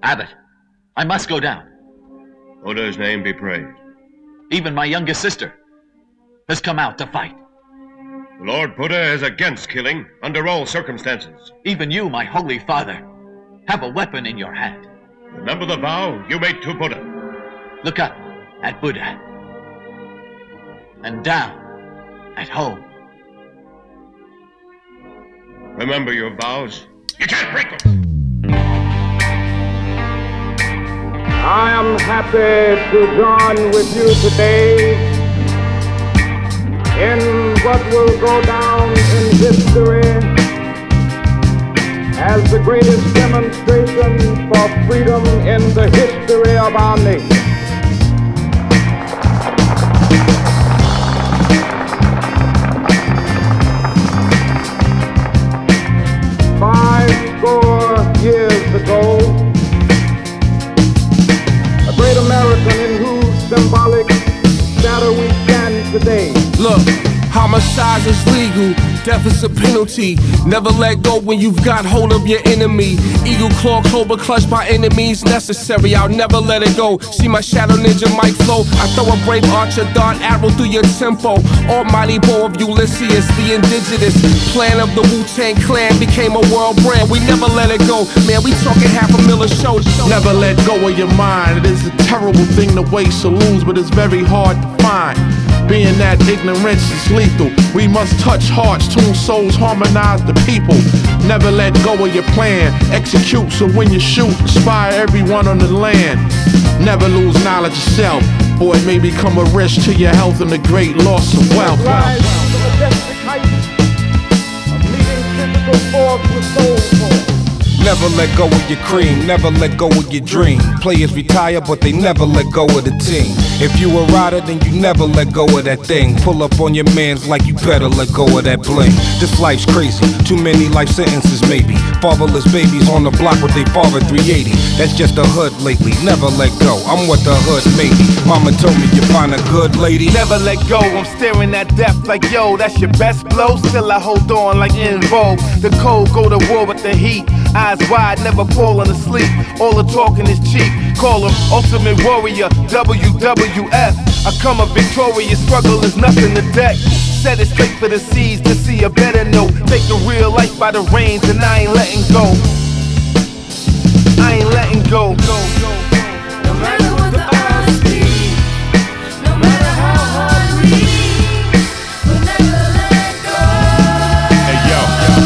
Abbot, I must go down. Buddha's name be praised. Even my youngest sister has come out to fight. The Lord Buddha is against killing under all circumstances. Even you, my holy father, have a weapon in your hand. Remember the vow you made to Buddha. Look up at Buddha and down at home. Remember your vows. You can't break them. I am happy to join with you today in what will go down in history as the greatest demonstration for freedom in the history of our nation. Years ago, a great American in whose symbolic shadow we stand today. Look, homicide is legal, death is a penalty. Never let go when you've got hold of your enemy. Eagle claw, cobra clutch by enemies necessary. I'll never let it go. See my shadow ninja mic flow. I throw a brave archer dart arrow through your tempo. Almighty bow of Ulysses, the indigenous plan of the Wu-Tang Clan became a world brand. We never let it go. Man, we talking $500,000 shows. Never let go of your mind. It is a terrible thing to waste saloons, but it's very hard to find. Being that ignorance is lethal. We must touch hearts, tune souls, harmonize the people. Never let go of your plan. Execute so when you shoot, inspire everyone on the land. Never lose knowledge of self, or it may become a risk to your health and the great loss of wealth. Rise to the majestic heights of meeting physical force with soul force. Never let go of your cream, never let go of your dream. Players retire, but they never let go of the team. If you a rider, then you never let go of that thing. Pull up on your mans like you better let go of that bling. This life's crazy, too many life sentences maybe. Fatherless babies on the block with they father 380. That's just the hood lately, never let go. I'm what the hood made me. Mama told me you find a good lady. Never let go, I'm staring at death like yo, that's your best blow. Still I hold on like in vogue. The cold go to war with the heat. Eyes wide, never falling asleep. All the talking is cheap. Call him Ultimate Warrior, WWF. I come a victorious, struggle is nothing to deck. Set it straight for the seas to see a better note. Take a real life by the reins and I ain't letting go. I ain't letting go. No matter what the odds be, no matter how hard we, we'll never let go. Hey yo,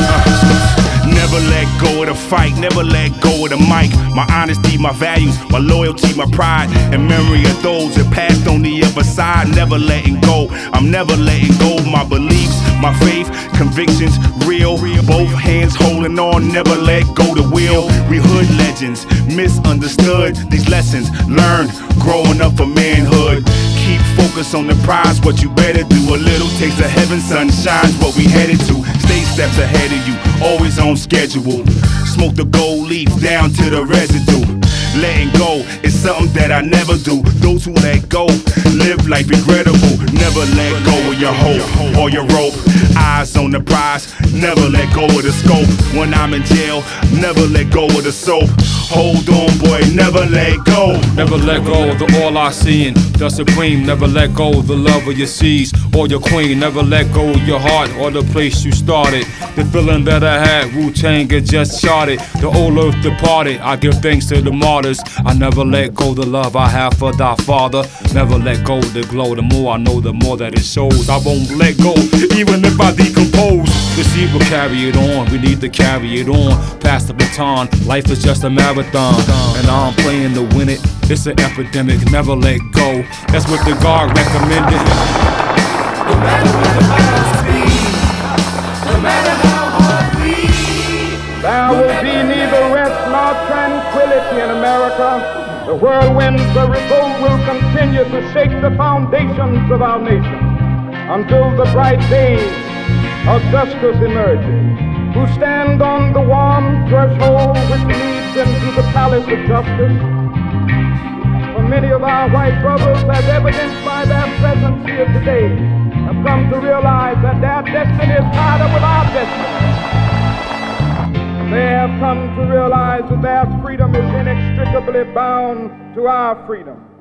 never let go of the fight, never let go of the mic. My honesty, my values, my loyalty, my pride, and memory of those that passed on the other side. Never letting go, I'm never letting go. My beliefs, my faith, convictions, real. Both hands holding on, never let go the wheel. We hood legends, misunderstood. These lessons learned, growing up for manhood. Keep focus on the prize, what you better do. A little taste of heaven, sunshine's what we headed to. Stay steps ahead of you, always on schedule. Smoke the gold leaf down to the residue. Letting go is something that I never do. Those who let go live life regrettable. Never let go of your hope or your rope. Eyes on the prize, never let go of the scope. When I'm in jail, never let go of the soap. Hold on, boy, never let go. Never let go of the all I see and the supreme. Never let go of the love of your seas or your queen. Never let go of your heart or the place you started. The feeling that I had, Wu-Tang had just charted. The old earth departed, I give thanks to the martyrs. I never let go the love I have for thy father. Never let go the glow, the more I know, the more that it shows. I won't let go, even if I decompose. The seed will carry it on, we need to carry it on. Pass the baton, life is just a marathon. And I'm playing to win it, it's an epidemic. Never let go, that's what the God recommended. No matter what the odds be, no matter how hard we, There will be neither rest nor tranquility in America. The whirlwinds of revolt will continue to shake the foundations of our nation until the bright days of justice emerges. Who stand on the warm threshold which leads into the palace of justice. For many of our white brothers, as evidenced by their presence here today, have come to realize that their destiny is tied up with our destiny. They have come to realize that their freedom is inextricably bound to our freedom.